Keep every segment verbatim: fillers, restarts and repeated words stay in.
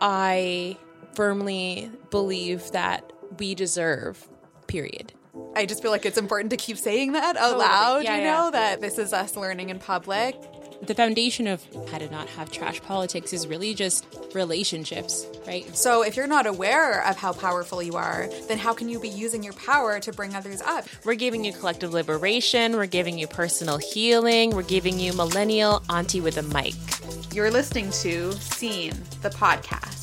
I firmly believe that we deserve, period. I just feel like it's important to keep saying that out Totally. loud, Yeah, you yeah. know, that this is us learning in public. The foundation of how to not have trash politics is really just relationships, right? So if you're not aware of how powerful you are, then how can you be using your power to bring others up? We're giving you collective liberation. We're giving you personal healing. We're giving you millennial auntie with a mic. You're listening to Scene, the podcast.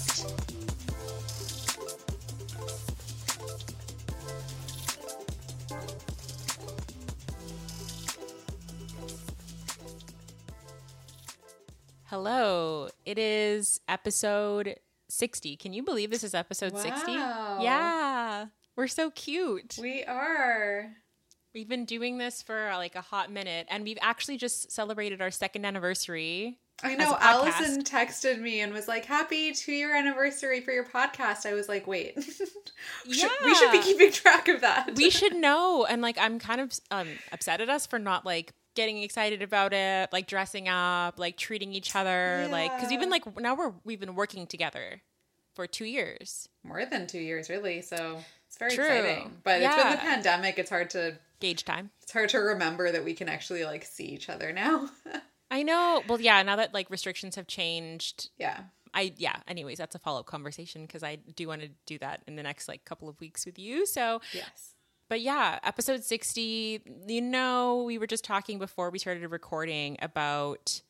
Hello, it is episode sixty. Can you believe this is episode Wow. sixty? Yeah, we're so cute. We are. We've been doing this for like a hot minute, and we've actually just celebrated our second anniversary. I as know. a podcast. Allison texted me and was like, happy two-year anniversary for your podcast. I was like, wait. we, should, we should be Yeah. keeping track of that. We should know, and like I'm kind of um, upset at us for not like getting excited about it, like dressing up, like treating each other, Yeah. like because we've been like now we're we've been working together for two years. More than two years, really. So it's very True. exciting. But it's been Yeah. the pandemic. It's hard to Gauge time. it's hard to remember that we can actually like see each other now. I know. Well, yeah. Now that like restrictions have changed, Yeah. I yeah. Anyways, that's a follow up conversation because I do want to do that in the next like couple of weeks with you. So, Yes. but yeah, episode sixty. You know, we were just talking before we started recording about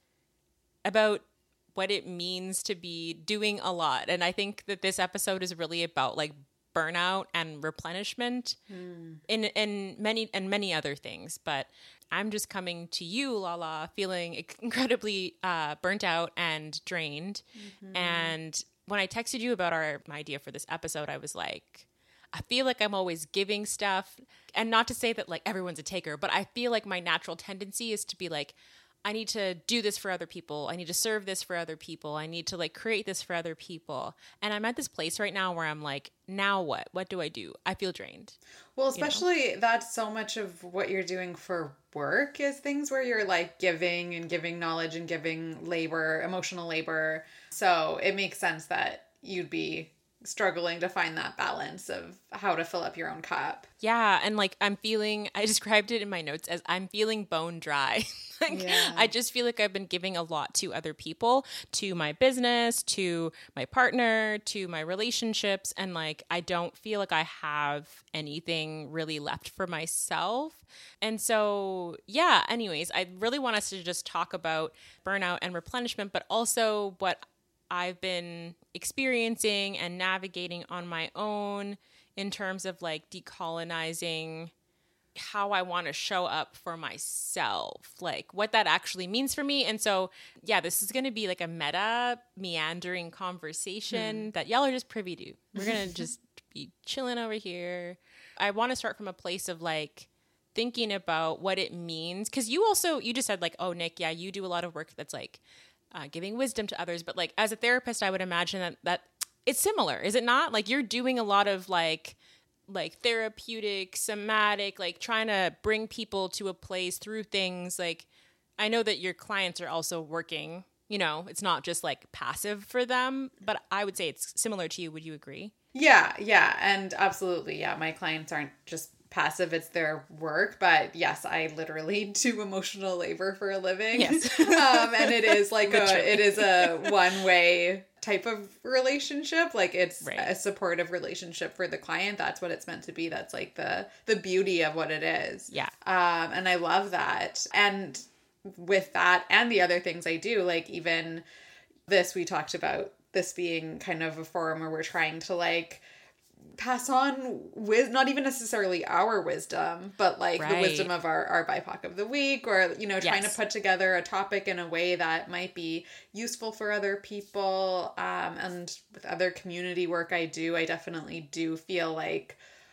about what it means to be doing a lot, and I think that this episode is really about like burnout and replenishment Mm. in in many and many other things. But I'm just coming to you, Lala, feeling incredibly uh, burnt out and drained. Mm-hmm. And when I texted you about our my idea for this episode, I was like, I feel like I'm always giving stuff, and not to say that like everyone's a taker, but I feel like my natural tendency is to be like, I need to do this for other people. I need to serve this for other people. I need to like create this for other people. And I'm at this place right now where I'm like, now what? What do I do? I feel drained. Well, especially that's so much of what you're doing for work is things where you're like giving and giving knowledge and giving labor, emotional labor. So it makes sense that you'd be struggling to find that balance of how to fill up your own cup. Yeah. And like, I'm feeling, I described it in my notes as I'm feeling bone dry. like, Yeah. I just feel like I've been giving a lot to other people, to my business, to my partner, to my relationships. And like, I don't feel like I have anything really left for myself. And so, yeah, anyways, I really want us to just talk about burnout and replenishment, but also what I've been experiencing and navigating on my own in terms of like decolonizing how I want to show up for myself, like what that actually means for me. And so, yeah, this is going to be like a meta meandering conversation that y'all are just privy to. We're going to just be chilling over here. I want to start from a place of like thinking about what it means. Cause you also, you just said like, oh, Nick, yeah, you do a lot of work that's like, Uh, giving wisdom to others. But like as a therapist, I would imagine that, that it's similar, is it not? Like you're doing a lot of like like therapeutic, somatic, like trying to bring people to a place through things. Like I know that your clients are also working, you know, it's not just like passive for them, but I would say it's similar to you. Would you agree? Yeah, yeah, and absolutely, yeah. My clients aren't just passive, it's their work, but yes, I literally do emotional labor for a living. Yes. um, and it is like a, Literally. it is a one-way type of relationship. Like it's Right. a supportive relationship for the client. That's what it's meant to be. That's like the, the beauty of what it is. Yeah. Um, and I love that. And with that and the other things I do, like even this, we talked about this being kind of a forum where we're trying to like pass on with not even necessarily our wisdom, but like the Right. wisdom of our, our B I P O C of the week, or, you know, trying Yes. to put together a topic in a way that might be useful for other people. Um, and with other community work I do, I definitely do feel like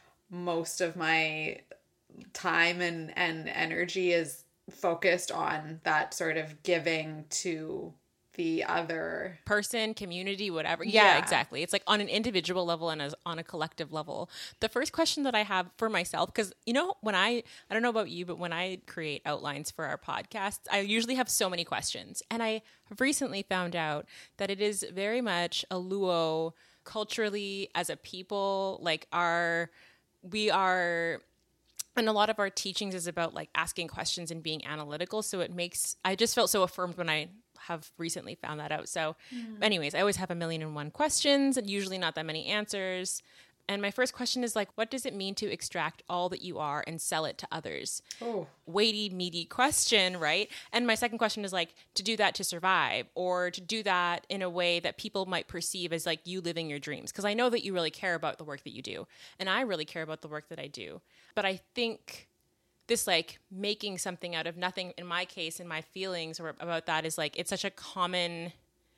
most of my time and, and energy is focused on that sort of giving to the other person, community, whatever. Yeah, Yeah. exactly. It's like on an individual level and as on a collective level. The first question that I have for myself, because you know, when I, I don't know about you, but when I create outlines for our podcasts, I usually have so many questions. And I have recently found out that it is very much a luo culturally as a people, like our, we are, and a lot of our teachings is about like asking questions and being analytical. So it makes, I just felt so affirmed when I have recently found that out. So mm. anyways, I always have a million and one questions and usually not that many answers. And my first question is like, what does it mean to extract all that you are and sell it to others? Oh, weighty, meaty question, right? And my second question is like, to do that to survive, or to do that in a way that people might perceive as like you living your dreams. Because I know that you really care about the work that you do. And I really care about the work that I do. But I think this like making something out of nothing, in my case, in my feelings or about that is like, it's such a common,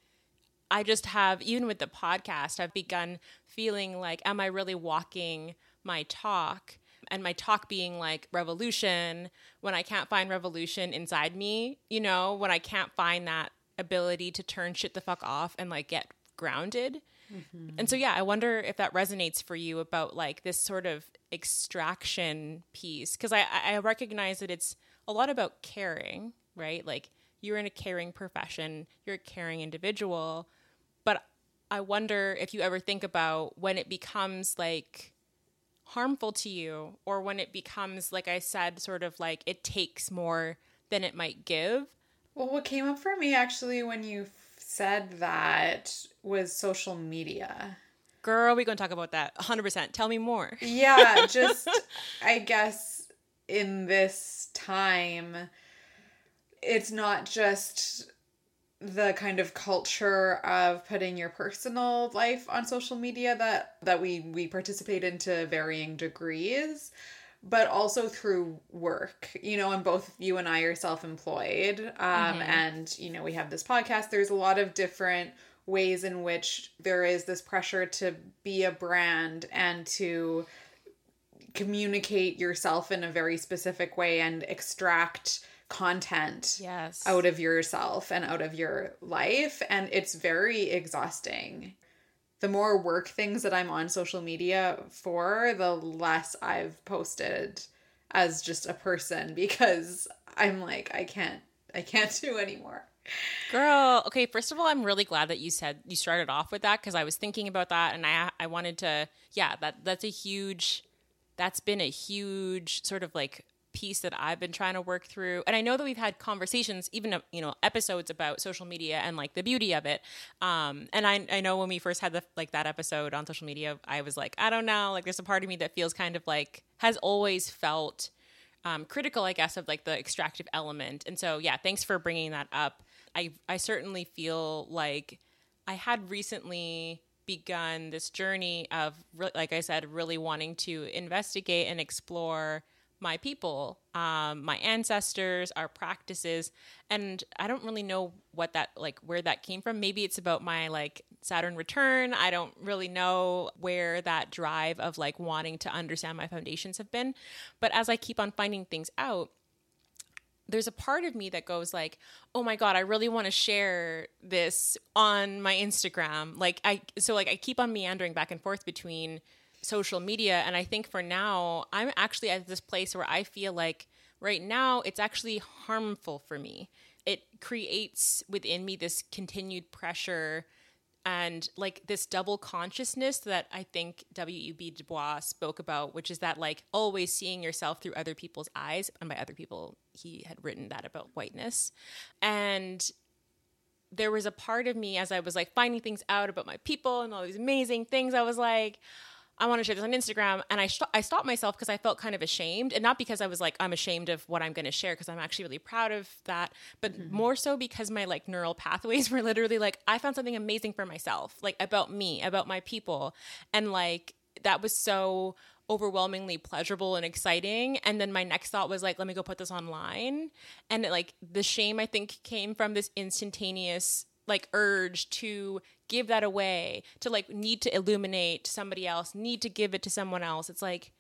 I just have, even with the podcast, I've begun feeling like, am I really walking my talk? And my talk being like revolution, when I can't find revolution inside me, you know, when I can't find that ability to turn shit the fuck off and like get grounded. Mm-hmm. And so, yeah, I wonder if that resonates for you about like this sort of extraction piece. Because I, I recognize that it's a lot about caring, right? Like you're in a caring profession, you're a caring individual. But I wonder if you ever think about when it becomes like harmful to you, or when it becomes, like I said, sort of like it takes more than it might give. Well, what came up for me actually when you said that was social media. Girl, we're going to talk about that one hundred percent. Tell me more. Yeah, just, I guess in this time, it's not just the kind of culture of putting your personal life on social media that, that we, we participate in to varying degrees, but also through work, you know, and both you and I are self-employed. Um, mm-hmm. And, you know, we have this podcast. There's a lot of different ways in which there is this pressure to be a brand and to communicate yourself in a very specific way and extract content yes. out of yourself and out of your life. And it's very exhausting. The more work things that I'm on social media for, the less I've posted as just a person, because I'm like, I can't, I can't do anymore. Girl, okay, first of all, I'm really glad that you said, you started off with that, because I was thinking about that and I I wanted to, yeah, that that's a huge, that's been a huge sort of like piece that I've been trying to work through. And I know that we've had conversations, even, you know, episodes about social media and like the beauty of it. Um, and I, I know when we first had the, like that episode on social media, I was like, I don't know, like there's a part of me that feels kind of like, has always felt um, critical, I guess, of like the extractive element. And so, yeah, thanks for bringing that up. I, I certainly feel like I had recently begun this journey of, like I said, really wanting to investigate and explore my people, um, my ancestors, our practices. And I don't really know what that, like where that came from. Maybe it's about my like Saturn return. I don't really know where that drive of like wanting to understand my foundations have been. But as I keep on finding things out, there's a part of me that goes like, oh my God, I really want to share this on my Instagram. Like I, so like I keep on meandering back and forth between social media. And I think for now, I'm actually at this place where I feel like right now it's actually harmful for me. It creates within me this continued pressure and like this double consciousness that I think W E B Du Bois spoke about, which is that like always seeing yourself through other people's eyes. And by other people, he had written that about whiteness. And there was a part of me as I was like finding things out about my people and all these amazing things, I was like, I want to share this on Instagram. And I, sh- I stopped myself because I felt kind of ashamed, and not because I was like, I'm ashamed of what I'm going to share, because I'm actually really proud of that, but mm-hmm. more so because my like neural pathways were literally like, I found something amazing for myself, like about me, about my people. And like, that was so overwhelmingly pleasurable and exciting. And then my next thought was like, let me go put this online. And it, like the shame I think came from this instantaneous like urge to give that away, to like need to illuminate somebody else, need to give it to someone else. It's like,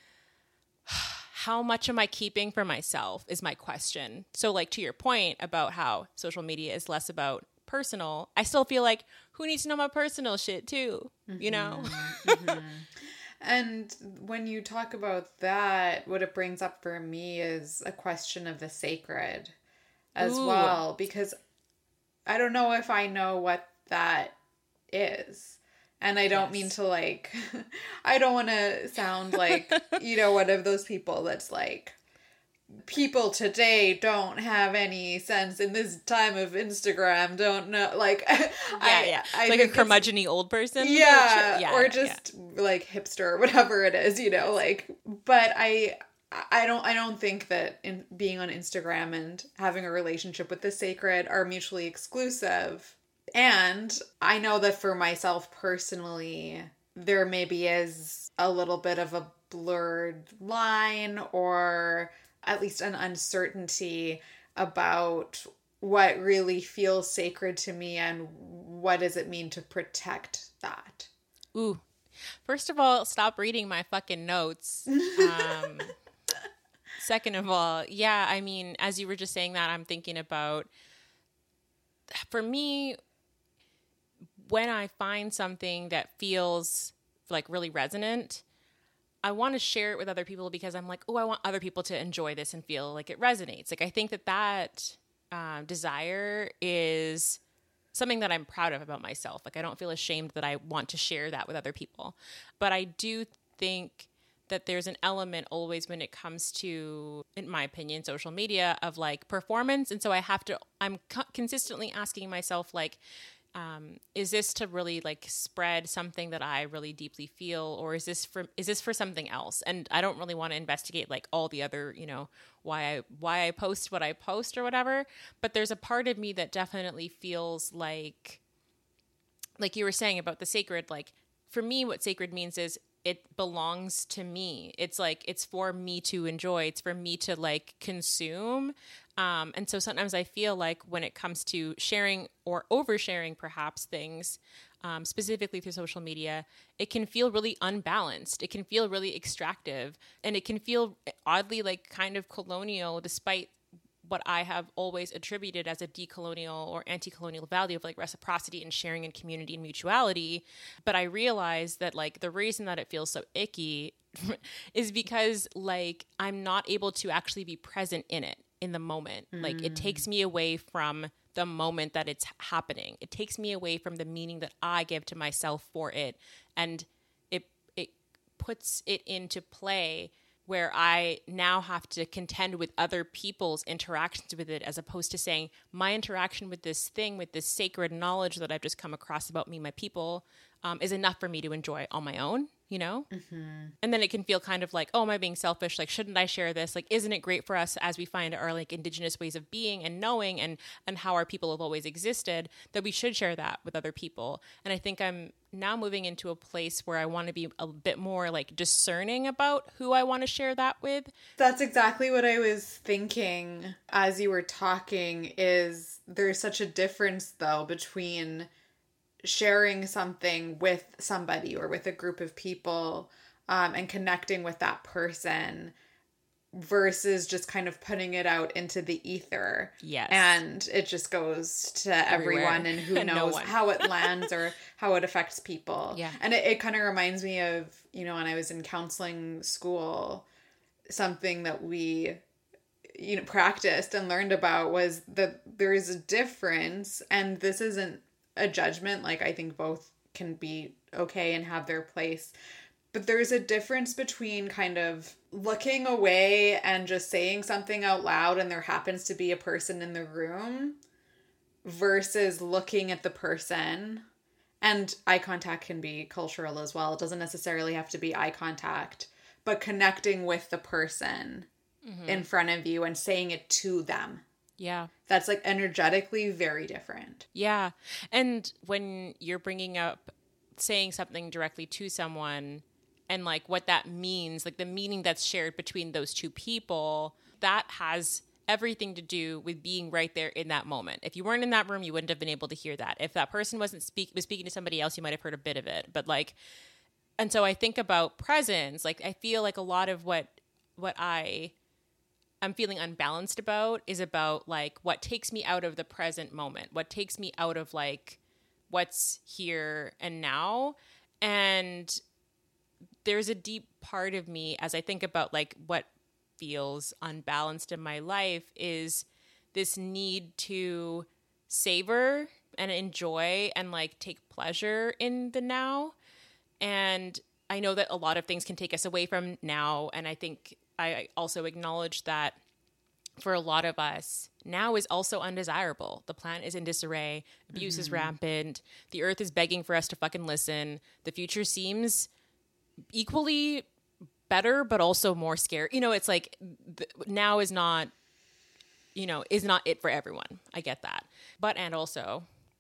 how much am I keeping for myself is my question. So like to your point about how social media is less about personal, I still feel like, who needs to know my personal shit too? Mm-hmm. You know? Mm-hmm. And when you talk about that, what it brings up for me is a question of the sacred as Ooh. well, because I don't know if I know what that is. And I don't yes. mean to like, I don't want to sound like, you know, one of those people that's like, people today don't have any sense in this time of Instagram, don't know, like, yeah, I, yeah, I like a curmudgeon-y old person, yeah, yeah or yeah, just yeah. like hipster or whatever it is, you know, like, but I, I don't, I don't think that in being on Instagram and having a relationship with the sacred are mutually exclusive. And I know that for myself personally, there maybe is a little bit of a blurred line, or at least an uncertainty about what really feels sacred to me and what does it mean to protect that. Ooh. First of all, stop reading my fucking notes. Um, second of all, yeah, I mean, as you were just saying that, I'm thinking about, for me, when I find something that feels like really resonant, I want to share it with other people because I'm like, oh, I want other people to enjoy this and feel like it resonates. Like, I think that that um, desire is something that I'm proud of about myself. Like, I don't feel ashamed that I want to share that with other people. But I do think that there's an element always when it comes to, in my opinion, social media, of like performance. And so I have to, I'm co- consistently asking myself, like, Um, is this to really like spread something that I really deeply feel, or is this for is this for something else? And I don't really want to investigate like all the other, you know, why I why I post what I post or whatever. But there's a part of me that definitely feels like, like you were saying about the sacred. Like, for me, what sacred means is it belongs to me. It's like, it's for me to enjoy. It's for me to like consume. Um, and so sometimes I feel like when it comes to sharing or oversharing perhaps things, um, specifically through social media, it can feel really unbalanced. It can feel really extractive, and it can feel oddly like kind of colonial, despite what I have always attributed as a decolonial or anti-colonial value of like reciprocity and sharing and community and mutuality. But I realize that like the reason that it feels so icky is because like I'm not able to actually be present in it in the moment. Mm. Like, it takes me away from the moment that it's happening. It takes me away from the meaning that I give to myself for it. And it it puts it into play where I now have to contend with other people's interactions with it, as opposed to saying my interaction with this thing, with this sacred knowledge that I've just come across about me, my people, um, is enough for me to enjoy on my own, you know? Mm-hmm. And then it can feel kind of like, oh, am I being selfish? Like, shouldn't I share this? Like, isn't it great for us as we find our like indigenous ways of being and knowing and, and how our people have always existed, that we should share that with other people? And I think I'm now moving into a place where I want to be a bit more like discerning about who I want to share that with. That's exactly what I was thinking as you were talking. Is there's such a difference though between sharing something with somebody or with a group of people um, and connecting with that person versus just kind of putting it out into the ether. Yes. And it just goes to Everywhere. everyone, and who knows no how it lands or how it affects people. Yeah. And it, it kind of reminds me of, you know, when I was in counseling school, something that we, you know, practiced and learned about was that there is a difference, and this isn't a judgment. Like, I think both can be okay and have their place. But there's a difference between kind of looking away and just saying something out loud and there happens to be a person in the room versus looking at the person. And eye contact can be cultural as well. It doesn't necessarily have to be eye contact, but connecting with the person mm-hmm. in front of you and saying it to them. Yeah. That's like energetically very different. Yeah. And when you're bringing up saying something directly to someone and like what that means, like the meaning that's shared between those two people, that has everything to do with being right there in that moment. If you weren't in that room, you wouldn't have been able to hear that. If that person wasn't speak was speaking to somebody else, you might have heard a bit of it. But like, and so I think about presence. Like, I feel like a lot of what what I I'm feeling unbalanced about is about like what takes me out of the present moment, what takes me out of like what's here and now. And there's a deep part of me as I think about like what feels unbalanced in my life is this need to savor and enjoy and like take pleasure in the now. And I know that a lot of things can take us away from now. And I think I also acknowledge that for a lot of us, now is also undesirable. The planet is in disarray. Abuse mm-hmm. is rampant. The earth is begging for us to fucking listen. The future seems equally better, but also more scary. You know, it's like th- now is not, you know, is not it for everyone. I get that. But, and also,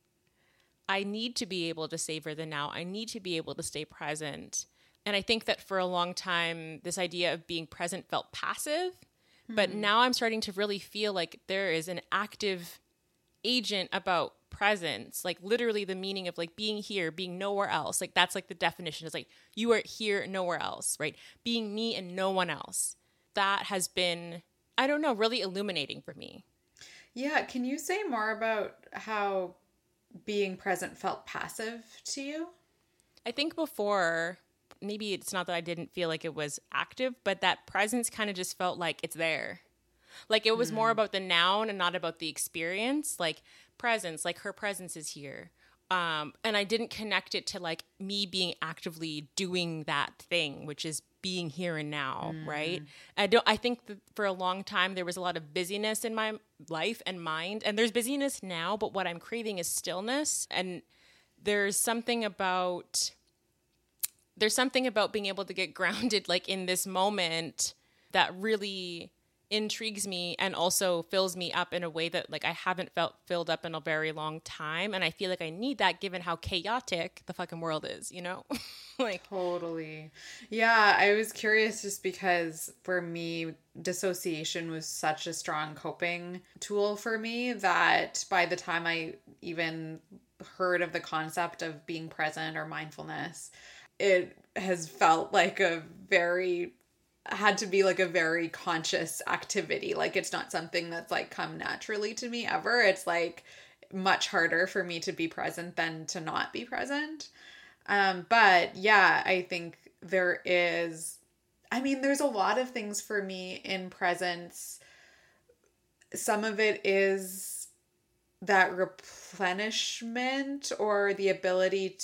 I need to be able to savor the now. I need to be able to stay present. And I think that for a long time, this idea of being present felt passive. Mm-hmm. But now I'm starting to really feel like there is an active agent about presence, like literally the meaning of like being here, being nowhere else. Like that's like the definition is like you are here, nowhere else, right? Being me and no one else. That has been, I don't know, really illuminating for me. Yeah. Can you say more about how being present felt passive to you? I think before, maybe it's not that I didn't feel like it was active, but that presence kind of just felt like it's there. Like it was mm. more about the noun and not about the experience. Like presence, like her presence is here. Um, and I didn't connect it to like me being actively doing that thing, which is being here and now, mm. right? I don't. I think that for a long time there was a lot of busyness in my life and mind, and there's busyness now, but what I'm craving is stillness. And there's something about there's something about being able to get grounded, like in this moment, that really intrigues me and also fills me up in a way that like I haven't felt filled up in a very long time. And I feel like I need that given how chaotic the fucking world is, you know? Like totally. Yeah, I was curious just because for me, dissociation was such a strong coping tool for me that by the time I even heard of the concept of being present or mindfulness, it has felt like a very had to be like a very conscious activity. Like it's not something that's like come naturally to me ever. It's like much harder for me to be present than to not be present. Um, but yeah, I think there is, I mean, there's a lot of things for me in presence. Some of it is that replenishment or the ability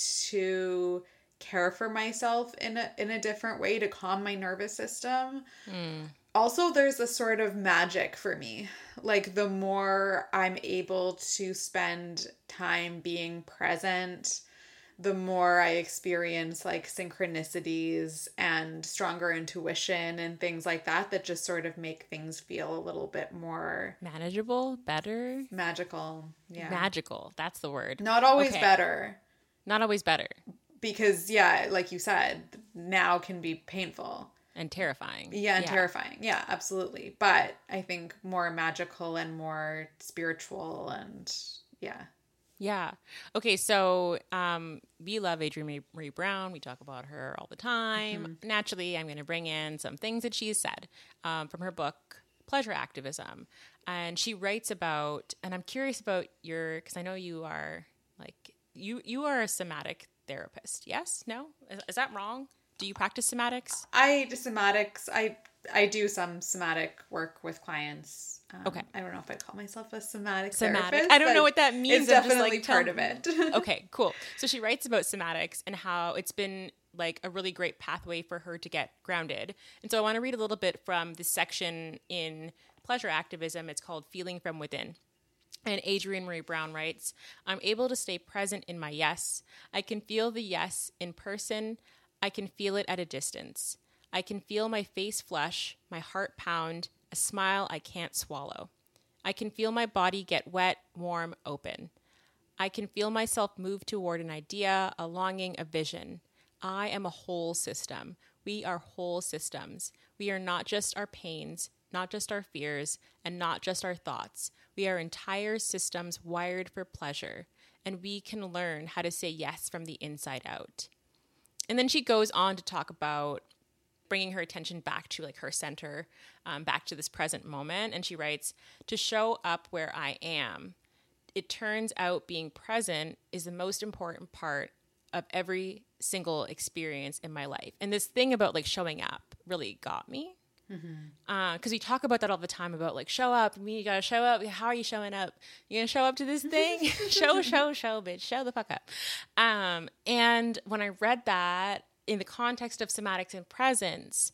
to care for myself in a in a different way to calm my nervous system. Mm. Also, there's a sort of magic for me. Like the more I'm able to spend time being present, the more I experience like synchronicities and stronger intuition and things like that that just sort of make things feel a little bit more manageable, better, magical. Yeah. Magical. That's the word. Not always okay. better. Not always better. Because, yeah, like you said, now can be painful. And terrifying. Yeah, and yeah. terrifying. Yeah, absolutely. But I think more magical and more spiritual and, yeah. Yeah. Okay, so um, we love Adrienne Maree Brown. We talk about her all the time. Mm-hmm. Naturally, I'm going to bring in some things that she's said um, from her book, Pleasure Activism. And she writes about, and I'm curious about your, because I know you are, like, you you are a somatic therapist. Yes? No? Is, is that wrong? Do you practice somatics? I do somatics. I I do some somatic work with clients. Um, okay. I don't know if I'd call myself a somatic, somatic. therapist. I don't know what that means. It's I'm definitely just, like, part of it. Okay, cool. So she writes about somatics and how it's been like a really great pathway for her to get grounded. And so I want to read a little bit from this section in Pleasure Activism. It's called Feeling from Within. And Adrienne Maree Brown writes, I'm able to stay present in my yes. I can feel the yes in person. I can feel it at a distance. I can feel my face flush, my heart pound, a smile I can't swallow. I can feel my body get wet, warm, open. I can feel myself move toward an idea, a longing, a vision. I am a whole system. We are whole systems. We are not just our pains, not just our fears, and not just our thoughts. We are entire systems wired for pleasure, and we can learn how to say yes from the inside out. And then she goes on to talk about bringing her attention back to like her center, um, back to this present moment. And she writes, to show up where I am, it turns out being present is the most important part of every single experience in my life. And this thing about like showing up really got me. Mm-hmm. Uh, cause we talk about that all the time about like, show up, me, you gotta show up. How are you showing up? You gonna show up to this thing? show, show, show, bitch, show the fuck up. Um, and when I read that in the context of somatics and presence,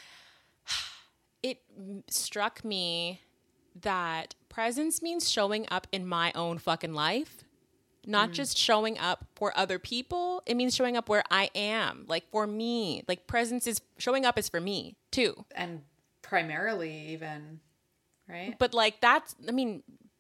it struck me that presence means showing up in my own fucking life. Not mm. just showing up for other people. It means showing up where I am, like for me. Like presence is showing up is for me too. And primarily even, right? But like that's, I mean,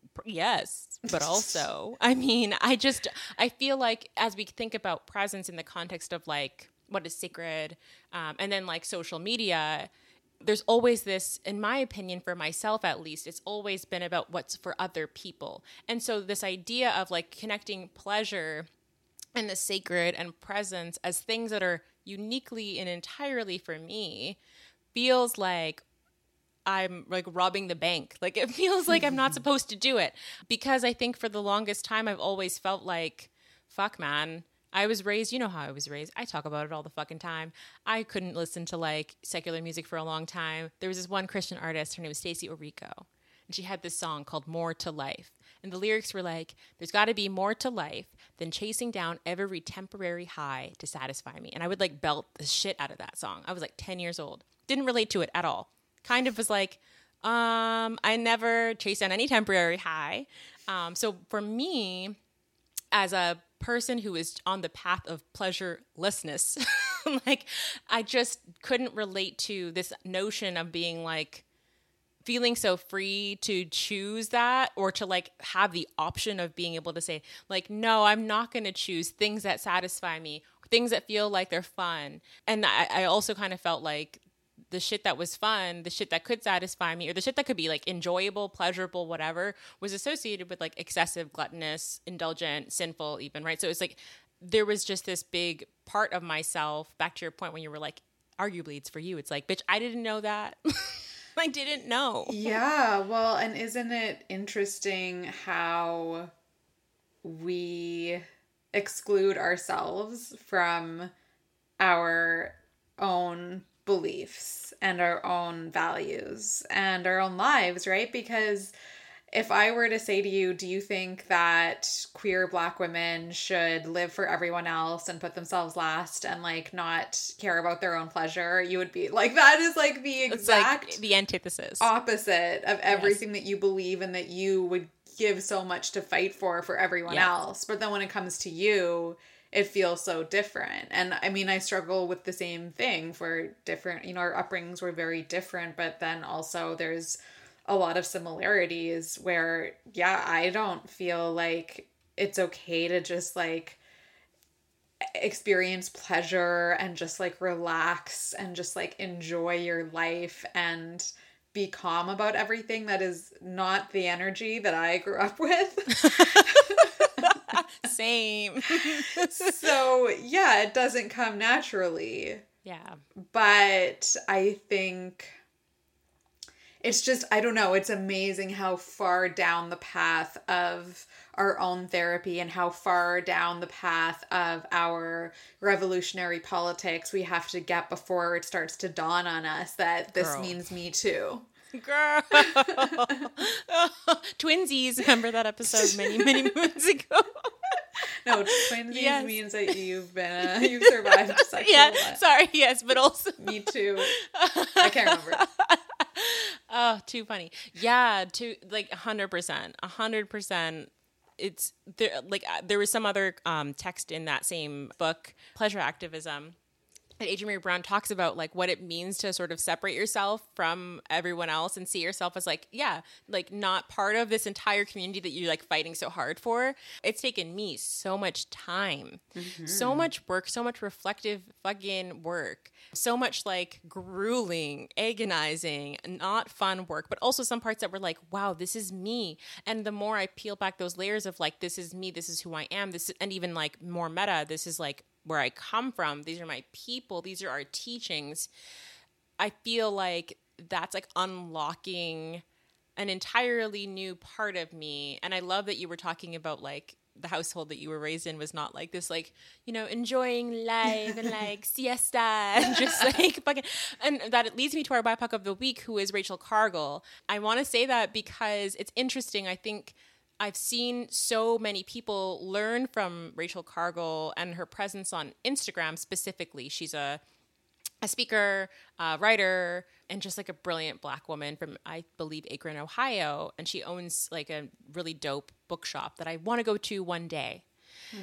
yes, but also, I mean, I just, I feel like as we think about presence in the context of like what is sacred, um, and then like social media, there's always this, in my opinion, for myself at least, it's always been about what's for other people. And so this idea of like connecting pleasure and the sacred and presence as things that are uniquely and entirely for me feels like I'm like robbing the bank. Like it feels like I'm not supposed to do it, because I think for the longest time I've always felt like, fuck man, I was raised, you know how I was raised. I talk about it all the fucking time. I couldn't listen to like secular music for a long time. There was this one Christian artist, her name was Stacey Orico, and she had this song called More to Life. And the lyrics were like, there's got to be more to life than chasing down every temporary high to satisfy me. And I would like belt the shit out of that song. I was like ten years old. Didn't relate to it at all. Kind of was like, um, I never chased down any temporary high. Um, so for me, as a person who is on the path of pleasurelessness, like I just couldn't relate to this notion of being like feeling so free to choose that, or to like have the option of being able to say like, no, I'm not going to choose things that satisfy me, things that feel like they're fun. And I, I also kind of felt like the shit that was fun, the shit that could satisfy me, or the shit that could be like enjoyable, pleasurable, whatever, was associated with like excessive, gluttonous, indulgent, sinful even, right? So it's like there was just this big part of myself, back to your point when you were like, arguably it's for you. It's like, bitch, I didn't know that. I didn't know. Yeah, well, and isn't it interesting how we exclude ourselves from our own beliefs and our own values and our own lives, right? Because if I were to say to you, do you think that queer Black women should live for everyone else and put themselves last and like not care about their own pleasure? You would be like, that is like the exact like the antithesis, opposite of everything yes. that you believe and that you would give so much to fight for for everyone yeah. else. But then when it comes to you, it feels so different. And I mean, I struggle with the same thing for different, you know, our upbringings were very different, but then also there's a lot of similarities where, yeah, I don't feel like it's okay to just like experience pleasure and just like relax and just like enjoy your life and be calm about everything. That is not the energy that I grew up with. Same. So yeah, it doesn't come naturally. Yeah. But I think it's just, I don't know, it's amazing how far down the path of our own therapy and how far down the path of our revolutionary politics we have to get before it starts to dawn on us that this Girl. means me too. Girl. Twinsies. Remember that episode many, many moons ago? No, twinsies yes. means that you've been, uh, you've survived sexual Yeah, life. Sorry, yes, but also. Me too. I can't remember. Oh, too funny. Yeah, to like a hundred percent, a hundred percent. It's there. Like uh, there was some other um, text in that same book, Pleasure Activism, that Adrienne Maree Brown talks about like what it means to sort of separate yourself from everyone else and see yourself as like, yeah, like not part of this entire community that you're like fighting so hard for. It's taken me so much time, mm-hmm. so much work, so much reflective fucking work, so much like grueling, agonizing, not fun work, but also some parts that were like, wow, this is me. And the more I peel back those layers of like, this is me, this is who I am, this is, and even like more meta, this is like where I come from. These are my people. These are our teachings. I feel like that's like unlocking an entirely new part of me. And I love that you were talking about like the household that you were raised in was not like this, like, you know, enjoying life and like siesta and just like fucking, and that it leads me to our B I P O C of the week, who is Rachel Cargle. I want to say that because it's interesting. I think I've seen so many people learn from Rachel Cargle and her presence on Instagram specifically. She's a a speaker, a writer, and just like a brilliant Black woman from, I believe, Akron, Ohio. And she owns like a really dope bookshop that I want to go to one day. Hmm.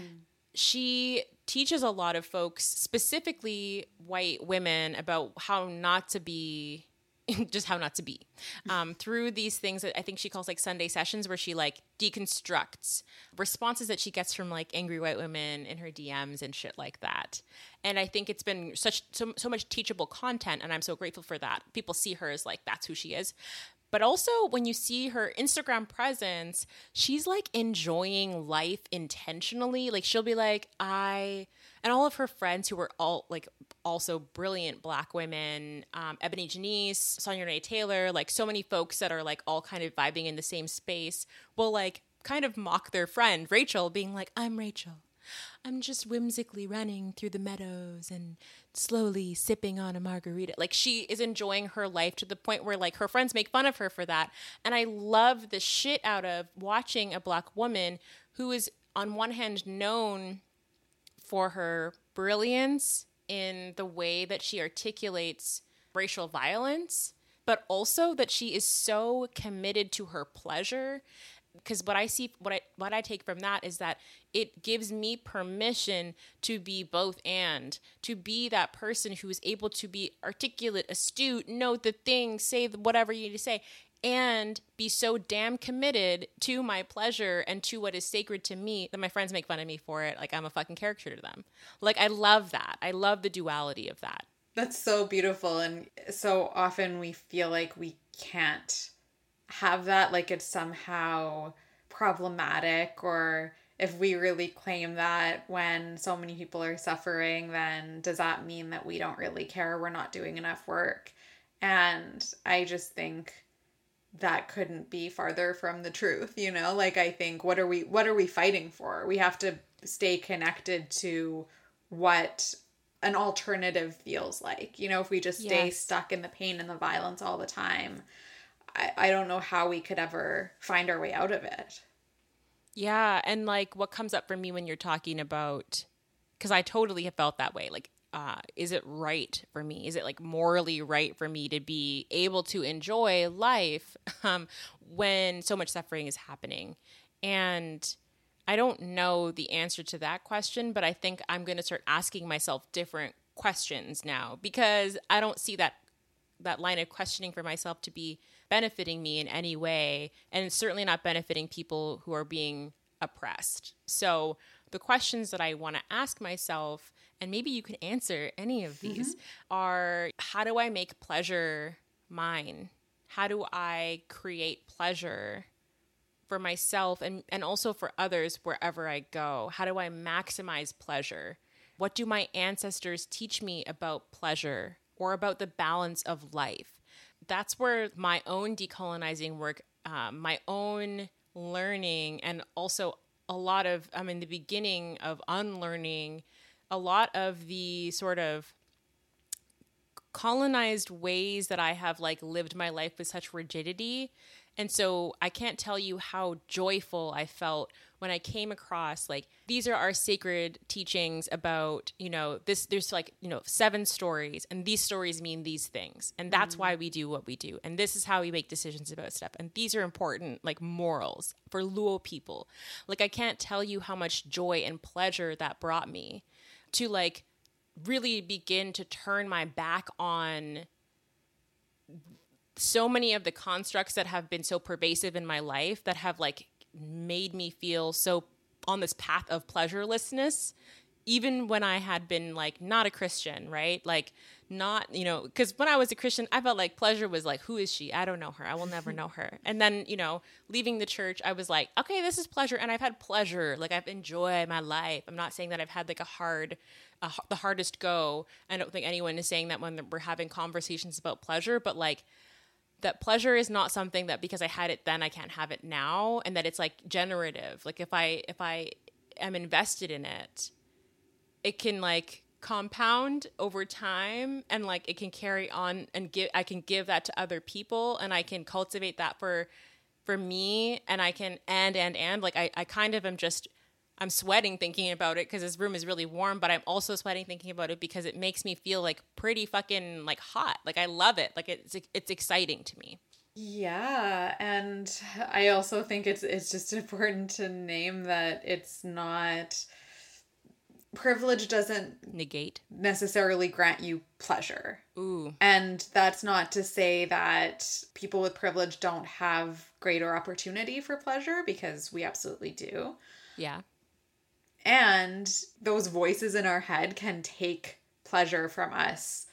She teaches a lot of folks, specifically white women, about how not to be, just how not to be, um, through these things that I think she calls like Sunday sessions, where she like deconstructs responses that she gets from like angry white women in her D Ms and shit like that. And I think it's been such so, so much teachable content, and I'm so grateful for that. People see her as like, that's who she is. But also when you see her Instagram presence, she's like enjoying life intentionally. Like she'll be like, I, and all of her friends who were all like also brilliant Black women, um, Ebony Janice, Sonya Renee Taylor, like so many folks that are like all kind of vibing in the same space will like kind of mock their friend Rachel, being like, I'm Rachel. I'm just whimsically running through the meadows and slowly sipping on a margarita. Like she is enjoying her life to the point where like her friends make fun of her for that. And I love the shit out of watching a Black woman who is on one hand known for her brilliance in the way that she articulates racial violence, but also that she is so committed to her pleasure. Because what I see, what I what I take from that is that it gives me permission to be both and, to be that person who is able to be articulate, astute, know the thing, say whatever you need to say, and be so damn committed to my pleasure and to what is sacred to me that my friends make fun of me for it. Like I'm a fucking caricature to them. Like I love that. I love the duality of that. That's so beautiful. And so often we feel like we can't have that, like it's somehow problematic, or if we really claim that when so many people are suffering, then does that mean that we don't really care, we're not doing enough work? And I just think that couldn't be farther from the truth, you know? Like I think what are we what are we fighting for? We have to stay connected to what an alternative feels like. You know, if we just stay yes. stuck in the pain and the violence all the time, I, I don't know how we could ever find our way out of it. Yeah. And like what comes up for me when you're talking about, because I totally have felt that way. Like, uh, is it right for me? Is it like morally right for me to be able to enjoy life um, when so much suffering is happening? And I don't know the answer to that question, but I think I'm going to start asking myself different questions now, because I don't see that that line of questioning for myself to be benefiting me in any way, and it's certainly not benefiting people who are being oppressed. So the questions that I want to ask myself, and maybe you can answer any of these, mm-hmm. are how do I make pleasure mine? How do I create pleasure for myself and, and also for others wherever I go? How do I maximize pleasure? What do my ancestors teach me about pleasure or about the balance of life? That's where my own decolonizing work, um, my own learning, and also a lot of, I'm in the beginning of unlearning a lot of the sort of colonized ways that I have like lived my life with such rigidity. And so I can't tell you how joyful I felt when I came across like, these are our sacred teachings about, you know, this, there's like, you know, seven stories, and these stories mean these things. And that's mm. why we do what we do. And this is how we make decisions about stuff. And these are important, like morals for Luo people. Like, I can't tell you how much joy and pleasure that brought me to like really begin to turn my back on so many of the constructs that have been so pervasive in my life that have like made me feel so on this path of pleasurelessness even when I had been like not a Christian, right? Like not, you know, because when I was a Christian, I felt like pleasure was like, who is she? I don't know her. I will never know her. And then, you know, leaving the church, I was like, okay, this is pleasure. And I've had pleasure. Like I've enjoyed my life. I'm not saying that I've had like a hard, a, the hardest go. I don't think anyone is saying that when we're having conversations about pleasure, but like that pleasure is not something that because I had it then, I can't have it now. And that it's like generative. Like if I, if I am invested in it, it can like compound over time and like it can carry on and give, I can give that to other people and I can cultivate that for, for me and I can, and, and, and like, I, I kind of am just, I'm sweating thinking about it because this room is really warm, but I'm also sweating thinking about it because it makes me feel like pretty fucking like hot. Like I love it. Like it's, it's exciting to me. Yeah, and I also think it's it's just important to name that it's not, privilege doesn't negate necessarily grant you pleasure. Ooh. And that's not to say that people with privilege don't have greater opportunity for pleasure, because we absolutely do. Yeah. And those voices in our head can take pleasure from us,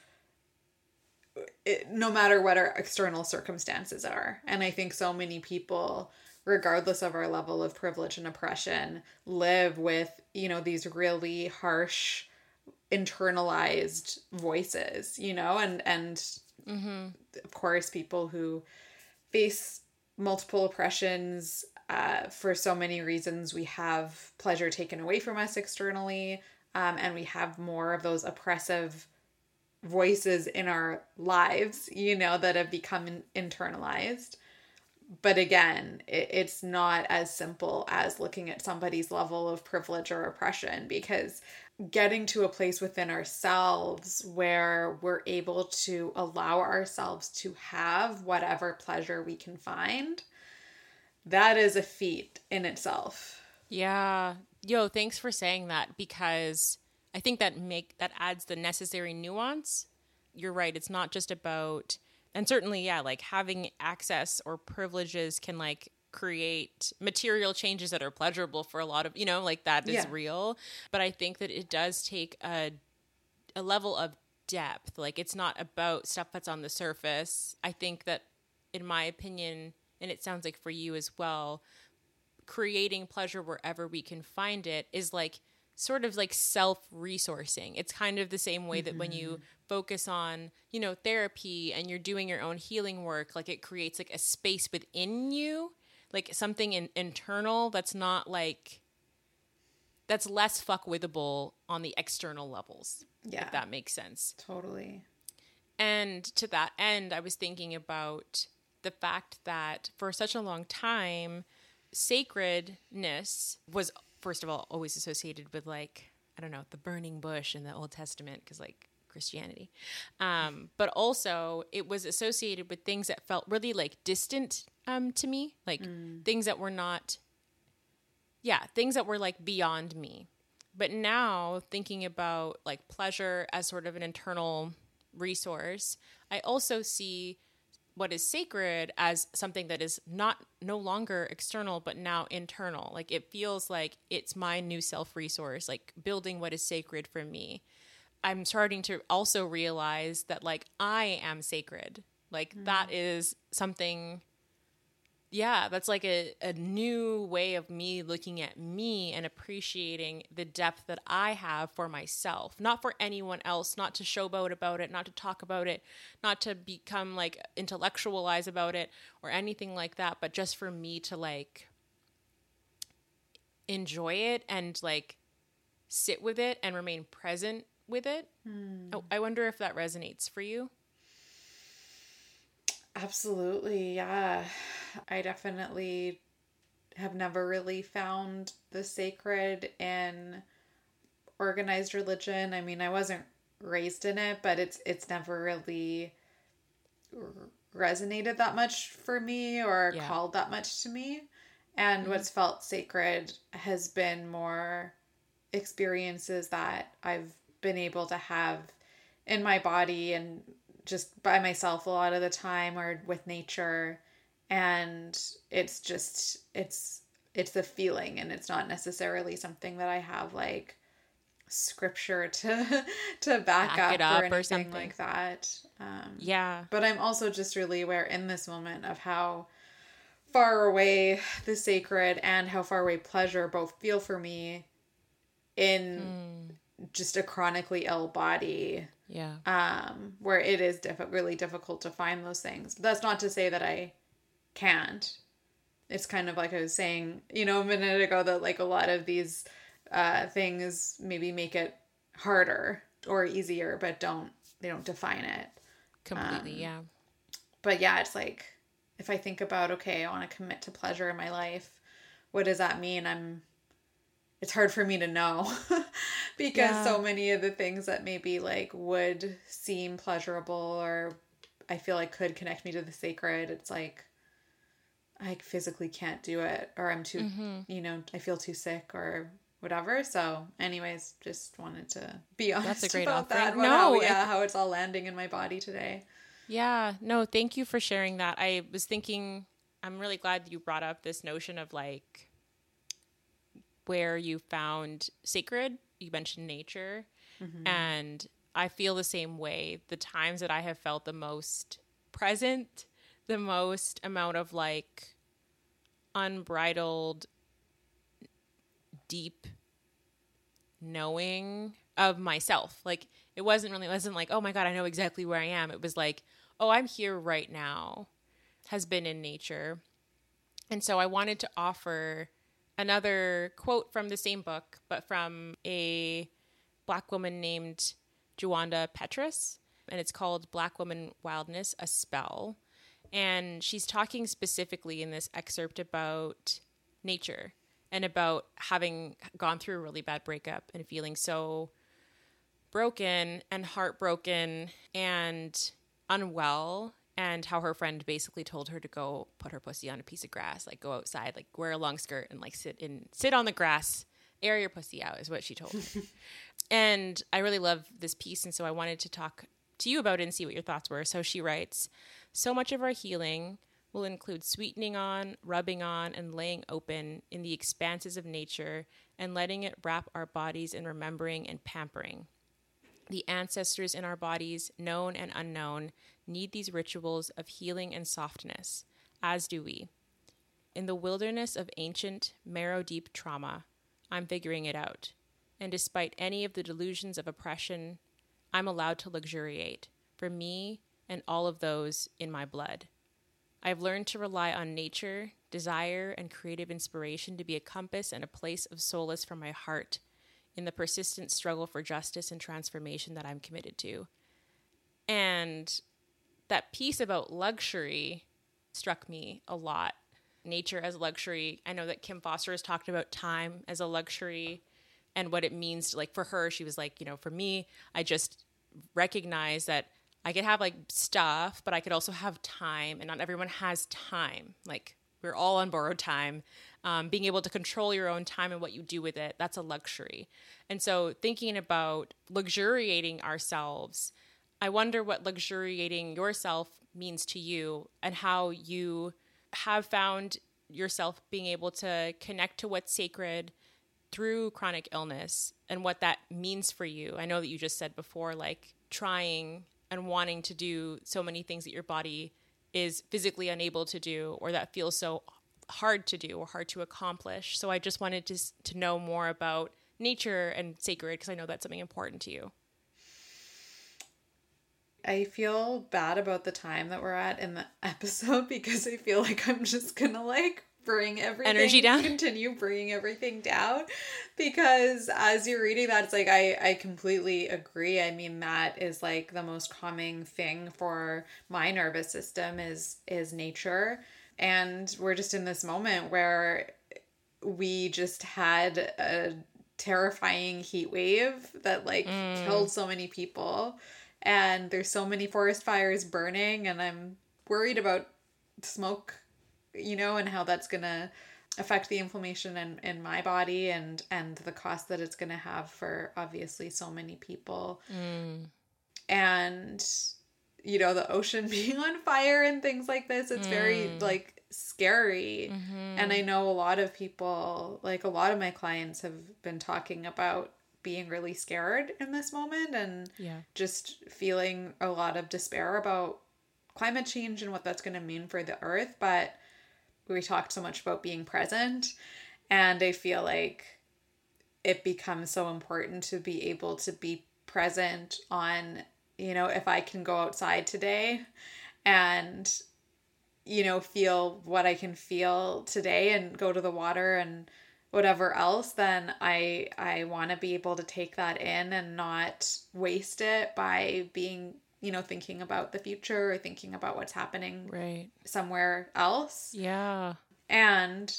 it, no matter what our external circumstances are. And I think so many people, regardless of our level of privilege and oppression, live with, you know, these really harsh, internalized voices, you know, and, and mm-hmm. of course, people who face multiple oppressions, uh, for so many reasons, we have pleasure taken away from us externally, um, and we have more of those oppressive voices in our lives, you know, that have become in- internalized. But again, it, it's not as simple as looking at somebody's level of privilege or oppression, because getting to a place within ourselves where we're able to allow ourselves to have whatever pleasure we can find, that is a feat in itself. Yeah. Yo, thanks for saying that, because I think that make that adds the necessary nuance. You're right. It's not just about, and certainly, yeah, like having access or privileges can like create material changes that are pleasurable for a lot of, you know, like that is Yeah. real. But I think that it does take a a level of depth. Like it's not about stuff that's on the surface. I think that, in my opinion, and it sounds like for you as well, creating pleasure wherever we can find it is like sort of like self-resourcing. It's kind of the same way that when you focus on, you know, therapy and you're doing your own healing work, like it creates like a space within you, like something in, internal that's not like, that's less fuck-withable on the external levels. Yeah. If that makes sense. Totally. And to that end, I was thinking about the fact that for such a long time, sacredness was, first of all, always associated with like, I don't know, the burning bush in the Old Testament, because like Christianity. Um, but also it was associated with things that felt really like distant um, to me, like mm. things that were not, yeah, things that were like beyond me. But now thinking about like pleasure as sort of an internal resource, I also see what is sacred as something that is not no longer external, but now internal. Like it feels like it's my new self resource, like building what is sacred for me. I'm starting to also realize that like I am sacred. Like mm. that is something, yeah, that's like a, a new way of me looking at me and appreciating the depth that I have for myself, not for anyone else, not to showboat about it, not to talk about it, not to become like intellectualize about it or anything like that, but just for me to like enjoy it and like sit with it and remain present with it. Hmm. Oh, I wonder if that resonates for you. Absolutely, yeah. I definitely have never really found the sacred in organized religion. I mean, I wasn't raised in it, but it's it's never really resonated that much for me or yeah. called that much to me. And mm-hmm. what's felt sacred has been more experiences that I've been able to have in my body and just by myself a lot of the time or with nature. And it's just, it's, it's the feeling, and it's not necessarily something that I have like scripture to to back, back up, it up or anything or something like that. Um, yeah. But I'm also just really aware in this moment of how far away the sacred and how far away pleasure both feel for me in mm. just a chronically ill body. Yeah. Um, where it is diff- really difficult to find those things. But that's not to say that I can't. It's kind of like I was saying, you know, a minute ago that like a lot of these uh, things maybe make it harder or easier, but don't, they don't define it. Completely, um, yeah. But yeah, it's like, if I think about, okay, I want to commit to pleasure in my life, what does that mean? I'm, it's hard for me to know because yeah. so many of the things that maybe like would seem pleasurable or I feel like could connect me to the sacred, it's like, I physically can't do it or I'm too, mm-hmm. you know, I feel too sick or whatever. So anyways, just wanted to be honest That's a great about offering. that. About no, how, yeah, I, how it's all landing in my body today. Yeah, no, thank you for sharing that. I was thinking, I'm really glad you brought up this notion of like where you found sacred. You mentioned nature. Mm-hmm. And I feel the same way. The times that I have felt the most present, the most amount of like unbridled, deep knowing of myself. Like it wasn't really, it wasn't like, oh my God, I know exactly where I am. It was like, oh, I'm here right now, has been in nature. And so I wanted to offer another quote from the same book, but from a Black woman named Juanda Petrus. And it's called Black Woman Wildness, A Spell. And she's talking specifically in this excerpt about nature and about having gone through a really bad breakup and feeling so broken and heartbroken and unwell, and how her friend basically told her to go put her pussy on a piece of grass, like go outside, like wear a long skirt and like sit in, sit on the grass, air your pussy out is what she told me. And I really love this piece. And so I wanted to talk to you about it and see what your thoughts were. So she writes, so much of our healing will include sweetening on, rubbing on, and laying open in the expanses of nature and letting it wrap our bodies in remembering and pampering. The ancestors in our bodies, known and unknown, need these rituals of healing and softness, as do we. In the wilderness of ancient, marrow-deep trauma, I'm figuring it out. And despite any of the delusions of oppression, I'm allowed to luxuriate, for me and all of those in my blood. I've learned to rely on nature, desire, and creative inspiration to be a compass and a place of solace for my heart in the persistent struggle for justice and transformation that I'm committed to. And that piece about luxury struck me a lot. Nature as luxury. I know that Kim Foster has talked about time as a luxury and what it means to, like, for her, she was like, you know, for me, I just recognize that I could have like stuff, but I could also have time, and not everyone has time. Like we're all on borrowed time. Um, being able to control your own time and what you do with it, that's a luxury. And so thinking about luxuriating ourselves, I wonder what luxuriating yourself means to you and how you have found yourself being able to connect to what's sacred through chronic illness and what that means for you. I know that you just said before, like trying and wanting to do so many things that your body is physically unable to do, or that feels so hard to do or hard to accomplish. So I just wanted to to know more about nature and sacred, because I know that's something important to you. I feel bad about the time that we're at in the episode, because I feel like I'm just gonna like bring everything energy down, continue bringing everything down, because as you're reading that, it's like I I completely agree. I mean, that is like the most calming thing for my nervous system is is nature. And we're just in this moment where we just had a terrifying heat wave that like mm. killed so many people, and there's so many forest fires burning, and I'm worried about smoke, you know, and how that's going to affect the inflammation in, in my body, and, and the cost that it's going to have for obviously so many people. Mm. And, you know, the ocean being on fire and things like this, it's mm. very like scary. Mm-hmm. And I know a lot of people, like a lot of my clients have been talking about being really scared in this moment and Yeah. just feeling a lot of despair about climate change and what that's going to mean for the earth. But we talked so much about being present, and I feel like it becomes so important to be able to be present on, you know, if I can go outside today and, you know, feel what I can feel today and go to the water and whatever else, then I I want to be able to take that in and not waste it by being, you know, thinking about the future or thinking about what's happening Right. somewhere else. Yeah. And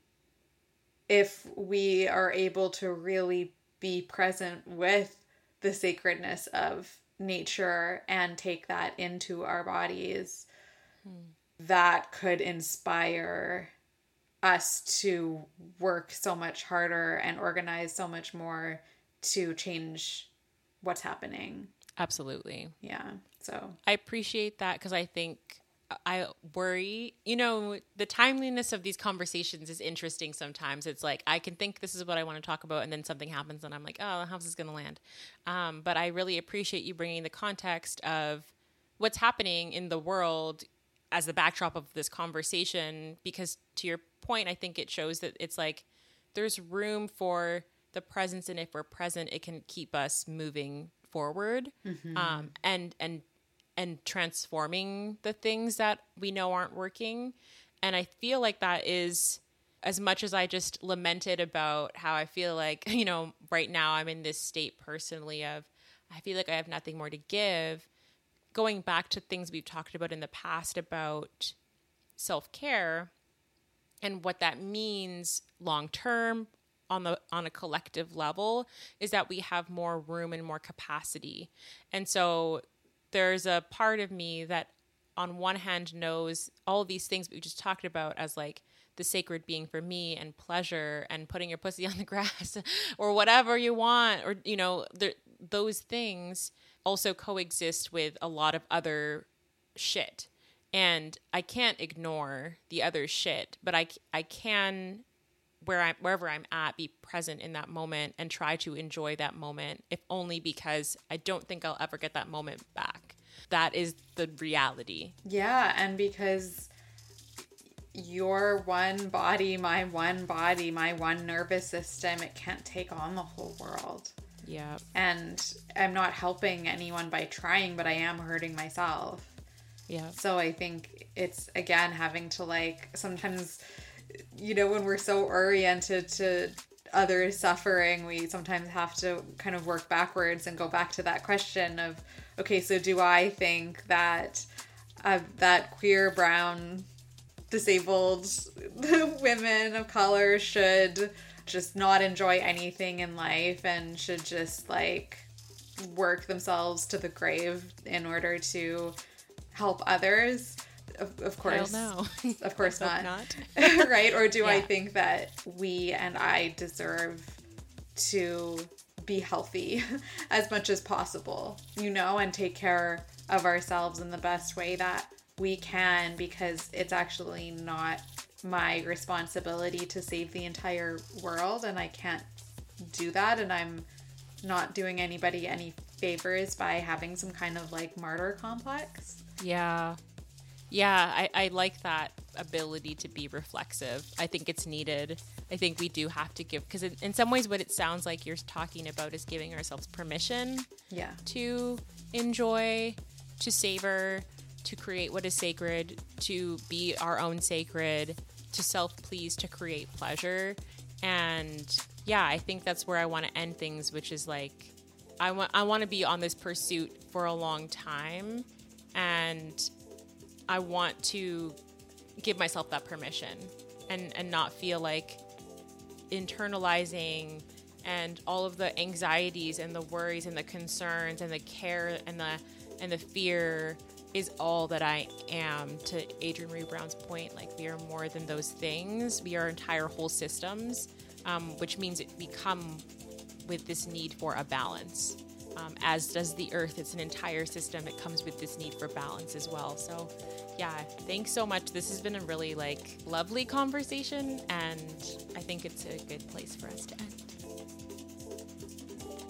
if we are able to really be present with the sacredness of nature and take that into our bodies, hmm. that could inspire us to work so much harder and organize so much more to change what's happening. Absolutely. Yeah. So I appreciate that, because I think I worry, you know, the timeliness of these conversations is interesting sometimes. It's like, I can think this is what I want to talk about, and then something happens and I'm like, oh, how's this going to land? Um, but I really appreciate you bringing the context of what's happening in the world as the backdrop of this conversation, because to your point, I think it shows that it's like, there's room for the presence, and if we're present, it can keep us moving forward. Mm-hmm. um, and, and, and transforming the things that we know aren't working. And I feel like that is, as much as I just lamented about how I feel like, you know, right now I'm in this state personally of, I feel like I have nothing more to give. Going back to things we've talked about in the past about self-care and what that means long-term on the on a collective level, is that we have more room and more capacity. And so there's a part of me that on one hand knows all of these things we just talked about as like the sacred being for me, and pleasure, and putting your pussy on the grass or whatever you want, or, you know, there, those things also coexist with a lot of other shit. And I can't ignore the other shit, but I, I can, where I, wherever I'm at, be present in that moment and try to enjoy that moment, if only because I don't think I'll ever get that moment back. That is the reality. Yeah, and because your one body, my one body, my one nervous system, it can't take on the whole world. Yeah. And I'm not helping anyone by trying, but I am hurting myself. Yeah. So I think it's, again, having to, like, sometimes, you know, when we're so oriented to others suffering, we sometimes have to kind of work backwards and go back to that question of, okay, so do I think that uh, that queer, brown, disabled women of color should just not enjoy anything in life and should just, like, work themselves to the grave in order to help others? Of, of course, no. Of course not. not. Right? Or do yeah. I think that we and I deserve to be healthy as much as possible, you know, and take care of ourselves in the best way that we can, because it's actually not my responsibility to save the entire world, and I can't do that, and I'm not doing anybody any favors by having some kind of, like, martyr complex. Yeah. Yeah, I, I like that ability to be reflexive. I think it's needed. I think we do have to give, because in, in some ways what it sounds like you're talking about is giving ourselves permission yeah. to enjoy, to savor, to create what is sacred, to be our own sacred, to self-please, to create pleasure. And yeah, I think that's where I want to end things, which is like, I want I want to be on this pursuit for a long time, and I want to give myself that permission and, and not feel like internalizing and all of the anxieties and the worries and the concerns and the care and the and the fear is all that I am. To Adrienne Maree Brown's point, like, we are more than those things. We are entire whole systems, um, which means it, we come with this need for a balance. Um, as does the earth. It's an entire system. It comes with this need for balance as well. So yeah, thanks so much. This has been a really, like, lovely conversation, and I think it's a good place for us to end.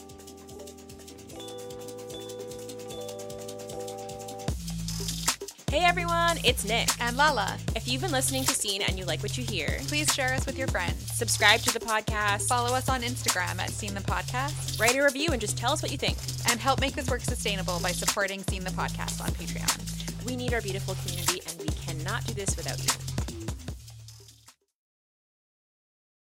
Hey everyone, it's Nick. And Lala. If you've been listening to Scene and you like what you hear, please share us with your friends. Subscribe to the podcast. Follow us on Instagram at Scene the Podcast. Write a review and just tell us what you think. And help make this work sustainable by supporting Scene the Podcast on Patreon. We need our beautiful community and we cannot do this without you.